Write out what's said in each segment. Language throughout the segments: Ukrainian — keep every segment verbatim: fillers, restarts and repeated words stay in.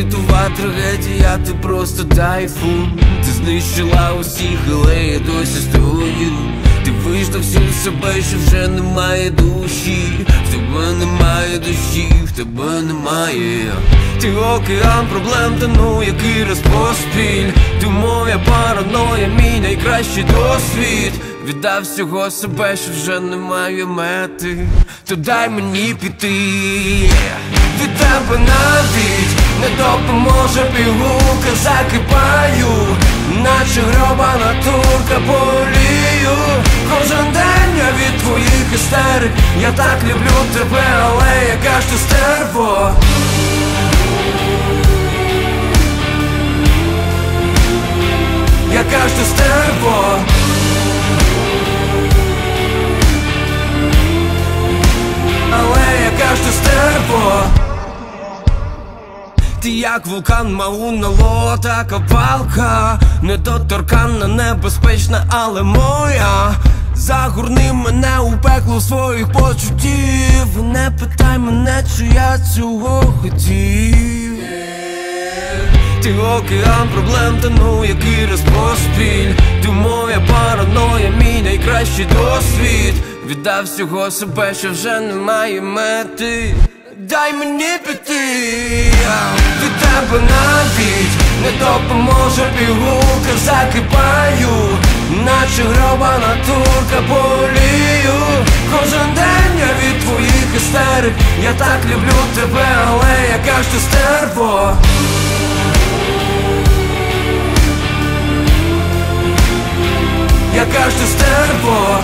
світова трагедія, ти просто тайфун. Ти знищила усіх, але я досі стою. Ти вийшла всю себе, що вже немає душі. В тебе немає душі, в тебе немає. Ти океан проблем, тону який раз поспіль. Ти моя параноя, мій найкращий досвід. Віддав всього себе, що вже немає мети. То дай мені піти. Від тебе навіть не допоможе пігулка. Закипаю, наче гробана турка, болію. Кожен день я від твоїх істерик. Я так люблю тебе, але яка ж ти стерво. Яка ж ти стерво. Але яка ж ти стерво. Ти як вулкан, Мауна Лоа, така палка. Недоторканна, небезпечна, але моя. Загорни мене у пекло своїх почуттів. Не питай мене, чи я цього хотів. Ти океан проблем, тону який раз поспіль. Ти моя параноя, мій найкращий досвід. Віддав всього себе, що вже немає мети. Дай мені піти. Від тебе навіть не допоможе пігулка. Закипаю, наче гробана турка, болію. Кожен день я від твоїх істерик. Я так люблю тебе, але яка ж ти стерво. Яка ж ти стерво.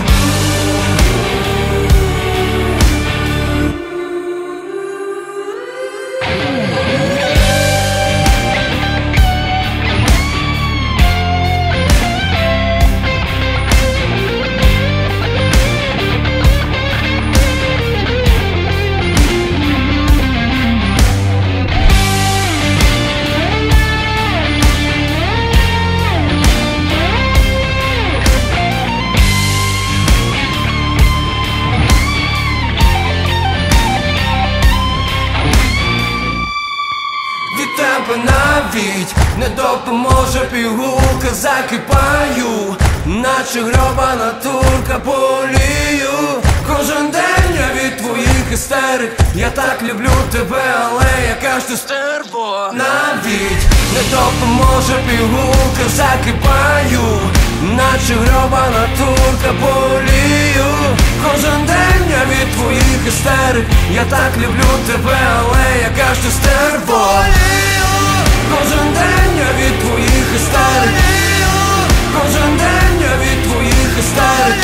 Навіть не допоможе пігулка. Закипаю, наче гробана турка, болію. Кожен день я від твоїх істерик. Я так люблю тебе, але яка ж ти стерво. Навіть не допоможе пігулка. Закипаю, наче гробана турка, болію. Кожен день я від твоїх істерик. Я так люблю тебе, але яка ж ти стерво. Кожен день я від твоїх істерик. Кожен день я від твоїх істерик.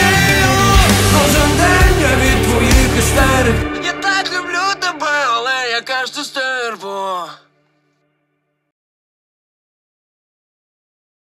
Кожен день я від твоїх істерик. Я так люблю тебе, але яка ж ти